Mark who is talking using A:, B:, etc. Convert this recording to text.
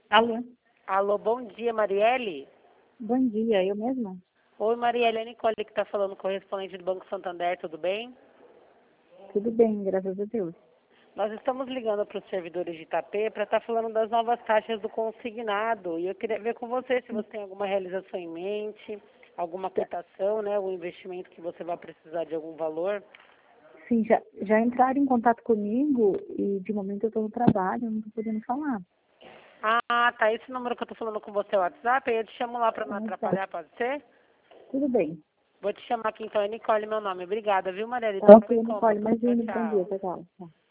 A: Alô?
B: Alô, bom dia, Marielle?
A: Bom dia, eu mesma?
B: Oi, Marielle, é a Nicole que está falando, correspondente do Banco Santander, tudo bem?
A: Tudo bem, graças a Deus.
B: Nós estamos ligando para os servidores de Itapê para estar falando das novas taxas do consignado. E eu queria ver com você se você tem alguma realização em mente, alguma quitação, né? Algum investimento que você vai precisar de algum valor.
A: Sim, já entraram em contato comigo e de momento eu estou no trabalho, não estou podendo falar.
B: Ah, tá. Esse número que eu estou falando com você é o WhatsApp, aí eu te chamo lá para não
A: Ah, tá.
B: atrapalhar, pode ser?
A: Tudo bem.
B: Vou te chamar aqui então, é Nicole, meu nome. Obrigada, viu, Marielle?
A: Ok,
B: Tudo bem,
A: Nicole,
B: Tchau,
A: imagine, bom dia,
B: tchau.
A: tchau, tchau.